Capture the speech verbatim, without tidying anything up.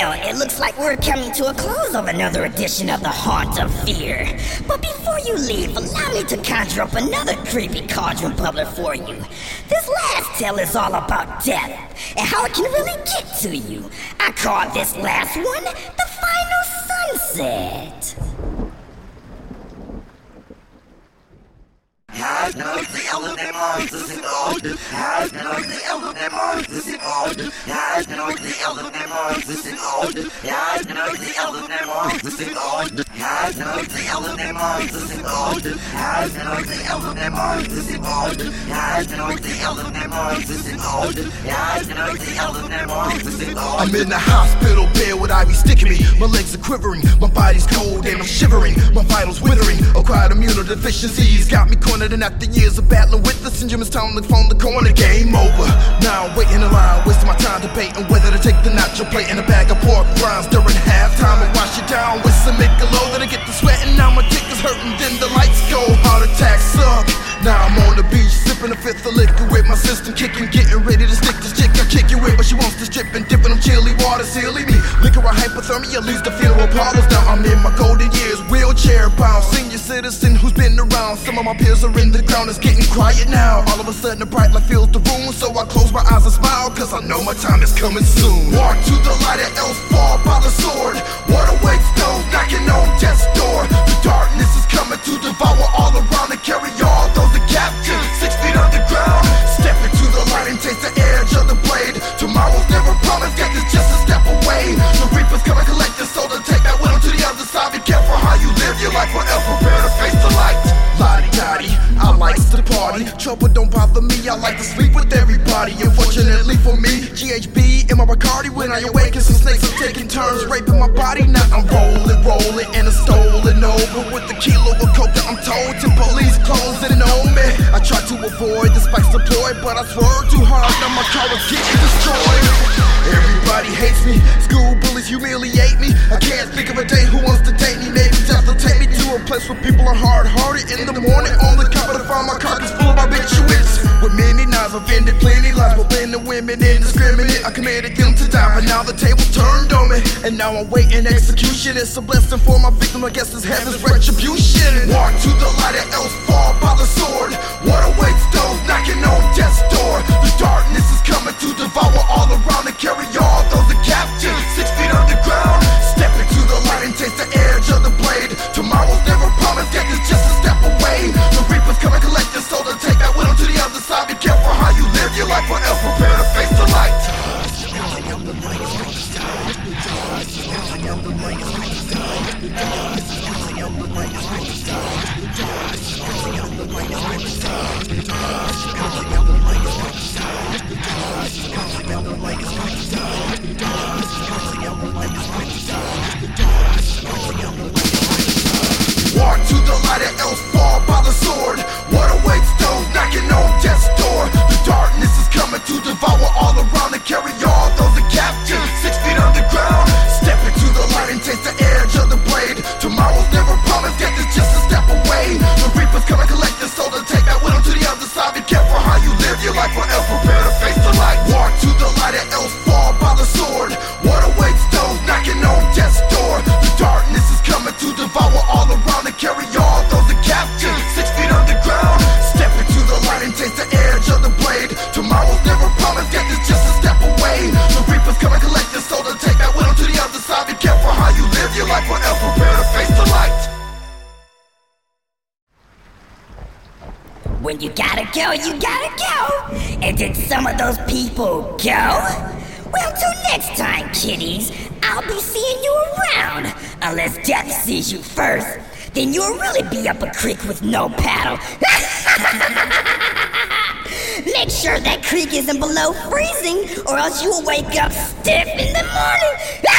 Well, it looks like we're coming to a close of another edition of the Haunt of Fear. But before you leave, allow me to conjure up another creepy cauldron bubbler for you. This last tale is all about death and how it can really get to you. I call this last one the Final Sunset. Hij nooit de elder monsters in orde. Hij nooit de elder monsters in orde. Hij nooit de elder monsters in orde. Hij nooit de elder monsters in orde. Hij nooit de elder monsters in orde. Hij nooit de elder monsters in orde. Hij nooit de elder monsters in orde. Hij nooit de elder monsters in orde. I'm in the hospital bed with ivy sticking me. My legs are quivering, my body's cold and I'm shivering. My vitals withering, acquired immunodeficiencies got me cornered. And after years of battling with the syndrome, it's time to phone the corner. Game over. Now I'm waiting in line, wasting my time debating whether to take the nacho plate and a bag of pork rinds during halftime and wash it down with some Michelob. Then I get to sweating, now my dick is hurting, then the lights go. Heart attacks suck. Now I'm on the beach, sipping a fifth of liquor with my system kicking, getting ready to stick this chick I kick you with, but she wants to strip and dip in them chili water, silly me. Liquor or hypothermia leads to funeral parlors. Now I'm in my golden years, wheelchair bound, senior citizen who's been around. Some of my peers are in the ground, it's getting quiet now. All of a sudden a bright light fills the room, so I close my eyes and smile, cause I know my time is coming soon. Walk to the light or else fall by the sword. What awaits those knocking on death's door? The darkness is coming to devour all around and carry all those that captured six feet underground. Step into the light and taste the edge of the blade. Tomorrow's never promised, death is just a step away. The reapers come and collect your soul and take that with them to the other side. Be careful how you live your life, forever prepare to face the light. Lottie-dottie, I likes to party. Trouble don't bother me, I like to sleep with everybody. Unfortunately for me, G H B in my Bacardi. When I awaken, some snakes are taking turns raping my body. Now I'm rolling, rolling in a stolen over with the kilo of coke that I'm told to police closing on me. I try to avoid the spikes deployed, but I swerve too hard, now my car is getting destroyed. Everybody hates me, school bullies humiliate me. I can't think of a day who wants to date me. Maybe death will take me to a place where people are hard-hearted. In the morning on the cover to find my carcass full of barbiturates. With many knives, I've ended plenty lives, but when the women indiscriminate, I committed them to die. But now the table turned on me, and now I'm waiting execution. It's a blessing for my victim, I guess it's heaven's retribution. Walk to the light or else fall by the sword. What awaits those knocking on death's door? The darkness is coming to devour all around and carry all those that captured six feet underground. Step into the light and taste the edge of the blade. Tomorrow's never promised, death is just a step away. The reapers come and collect your soul and take that with them to the other side. Be careful how you live your life, forever prepare to face the light. Walk to the light or else fall by the sword. What awaits those knocking on death's door? The darkness is coming to devour all around and carry all those that captured six feet underground. Step into the light and taste the edge of the blade. Tomorrow's never promised, death is just a step away. The reapers come and collect your soul and take that with them to the other side. Be careful how you live your life, forever prepare to face the light. Walk to the light or else fall by the sword. What awaits those knocking on death's door? The darkness is coming to devour all around and carry all those that captured six feet underground. Step into the light and taste the edge of the blade. Tomorrow's never promised, death is just a step away. The reapers come and collect your soul and take that with them to the other side. Be careful how you live your life, forever prepare to face the light. When you gotta go, you gotta go. And did some of those people go? Well, till next time, kiddies, I'll be seeing you around. Unless death sees you first, then you'll really be up a creek with no paddle. Make sure that creek isn't below freezing, or else you'll wake up stiff in the morning.